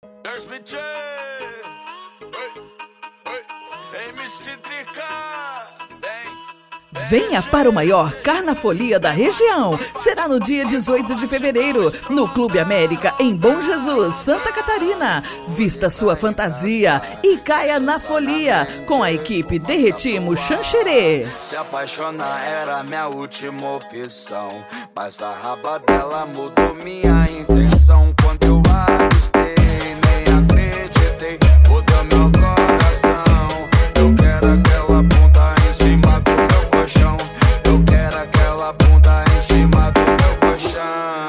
Venha para o maior Carnafolia da região. Será no dia 18 de fevereiro, no Clube América, em Bom Jesus, Santa Catarina. Vista sua fantasia e caia na folia com a equipe Derretimo Xanxerê. Se apaixonar era minha última opção, mas a raba dela mudou minha intenção. Quando eu avistei, nem acreditei, mudou meu coração. Eu quero aquela bunda em cima do meu colchão. Eu quero aquela bunda em cima do meu colchão.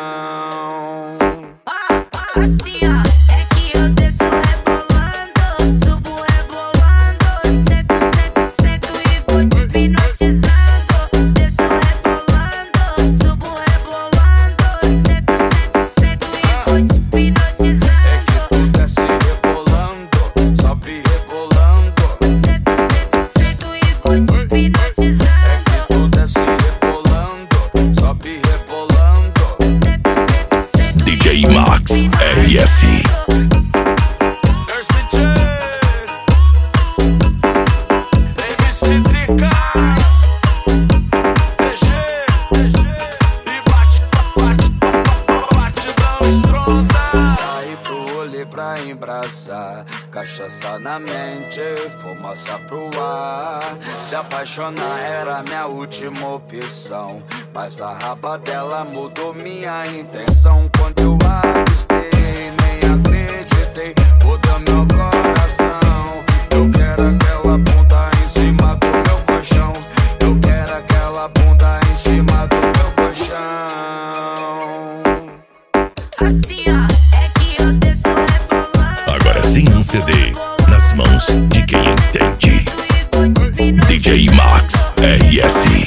Assim ó, é que eu desço rebolando, subo rebolando, sento, sento, sento e vou te hipnotizando. Desço rebolando, subo rebolando, sento, sento, sento e vou te hipnotizando. É que tu desce rebolando, sobe rebolando. Sento, sento, sento e vou te hipnotizando. É que tu desce rebolando, sobe rebolando. Sento, sento, sento e DJ vou te Max hipnotizando. RS. Saí pro rolê pra embraçar, cachaça na mente, fumaça pro ar. Se apaixonar era minha última opção, mas a raba dela mudou minha intenção. Quando eu avistei, nem acreditei, mudou meu coração. Eu quero aquela bunda em cima do meu colchão. Eu quero aquela bunda em cima do meu colchão. Assim ó, é que eu desço rebolando. Agora sim um CD nas mãos de quem entende. DJ Max RS.